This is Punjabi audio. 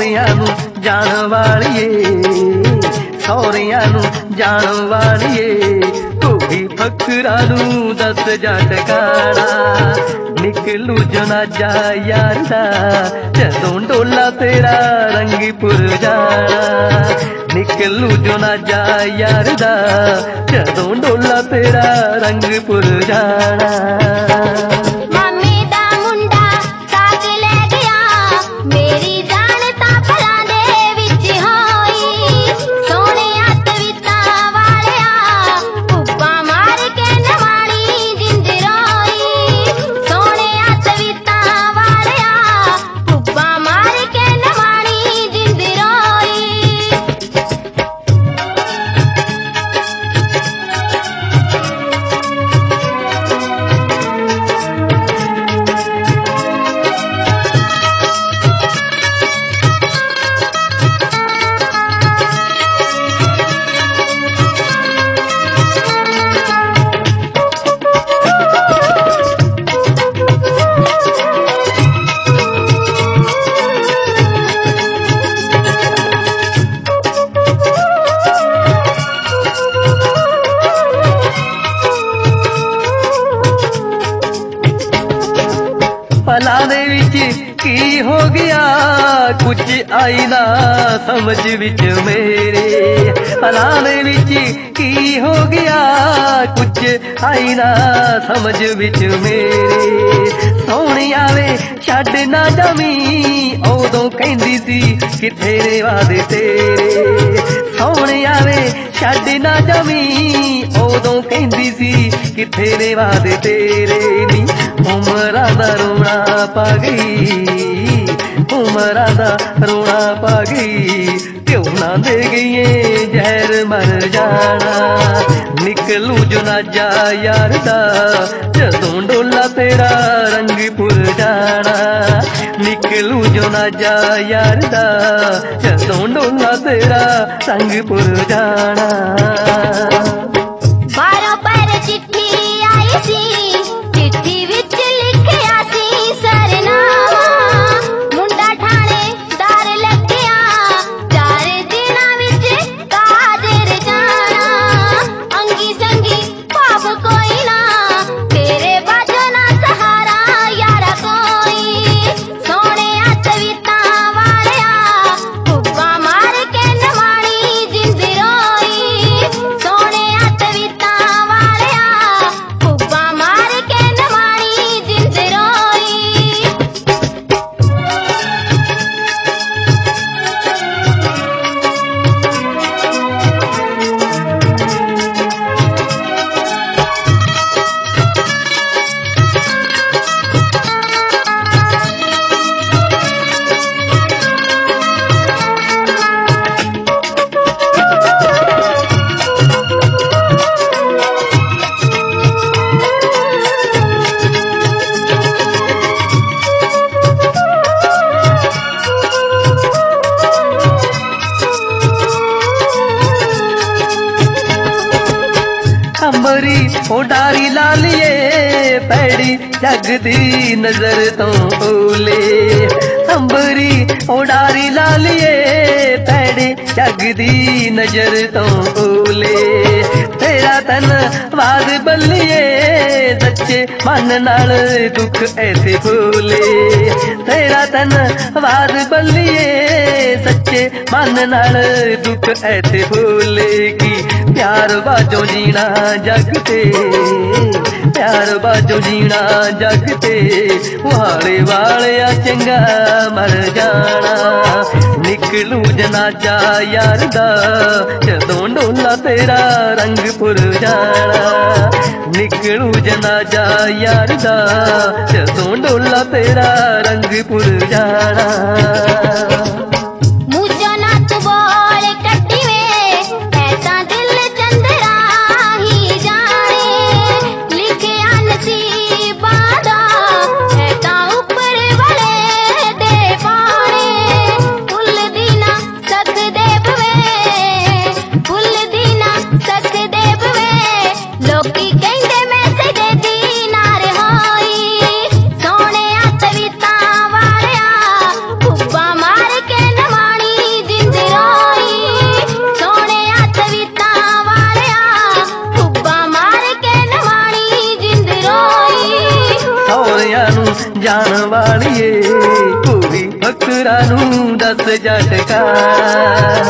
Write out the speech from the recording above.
ਸਹੁਰਿਆਂ ਨੂੰ ਜਾਣ ਵਾਲੀਏ, ਸਹੁਰਿਆਂ ਨੂੰ ਜਾਣ ਵਾਲੀਏ, ਕੋਈ ਫਕਰਾਂ ਨੂੰ ਦੱਸ ਜਾ ਟਿਕਾਣਾ। ਨਿਕਲੂ ਜਨਾਜ਼ਾ ਯਾਰ ਦਾ ਜਦੋਂ ਡੋਲਾ ਤੇਰਾ ਰੰਗੀਪੁਰ ਜਾਣਾ। ਨਿਕਲੂ ਜਨਾਜ਼ਾ ਯਾਰ ਦਾ ਜਦੋਂ ਡੋਲਾ ਤੇਰਾ ਰੰਗੀਪੁਰ ਜਾਣਾ। ਪਲਾਂ ਦੇ ਵਿੱਚ ਕੀ ਹੋ ਗਿਆ ਕੁਝ ਆਈ ਨਾ ਸਮਝ ਵਿੱਚ ਮੇਰੇ। ਪਲਾਂ ਦੇ ਵਿੱਚ ਕੀ ਹੋ ਗਿਆ ਕੁਝ ਆਈ ਨਾ ਸਮਝ ਵਿੱਚ ਮੇਰੇ। ਸੋਹਣਿਆ ਵੇ ਛੱਡ ਨਾ ਜਾਵੀਂ ਉਦੋਂ ਕਹਿੰਦੀ ਸੀ ਕਿੱਥੇ ਨੇ ਵਾਦੇ ਤੇਰੇ। ਸੋਹਣਿਆ ਵੇ ਛੱਡ ਨਾ ਜਾਵੀਂ ਉਦੋਂ ਕਹਿੰਦੀ ਸੀ ਕਿੱਥੇ ਨੇ ਵਾਦੇ ਤੇਰੇ। ਨੀ ਉਮਰਾਂ ਦਾ ਰੋਣਾ ਪਾ ਗਈ, ਉਮਰਾਂ ਦਾ ਰੋਣਾ ਪਾ ਗਈ, ਕਿਉਂ ਨਾ ਦੇ ਗਈਏ ਜ਼ਹਿਰ ਮਰ ਜਾਣਾ। ਨਿਕਲੂ ਜਨਾਜ਼ਾ ਯਾਰ ਦਾ ਜਦੋਂ ਡੋਲਾ ਤੇਰਾ ਰੰਗੀਪੁਰ ਜਾਣਾ। ਨਿਕਲੂ ਜਨਾਜ਼ਾ ਯਾਰ ਦਾ ਜਦੋਂ ਡੋਲਾ ਤੇਰਾ ਰੰਗੀਪੁਰ ਜਾਣਾ। अंबरी उडारी लालिए पैड़ी जगदी नजर तो ओले। अंबरी उडारी लालिए पैड़ी जगदी नजर तो ओले। तेरा तन वाद बल्लिए सच्चे मन नाल दुख ऐसे भूले। तेरा तन वाद बल्लिए सच्चे मन नाल दुख ऐसे भूले। की प्यार बाजो जीना जग ते, प्यार बाजो जीना जग ते, वाले वालिया चंगा मर जाना। निकलू जनाजा यार दा जदों डोला तेरा रंगपुर जाना। निकलू जनाजा यार दा जदों डोला तेरा रंगपुर जाना। सोने तवीता वालिया, खुब्बा मार के बस झटका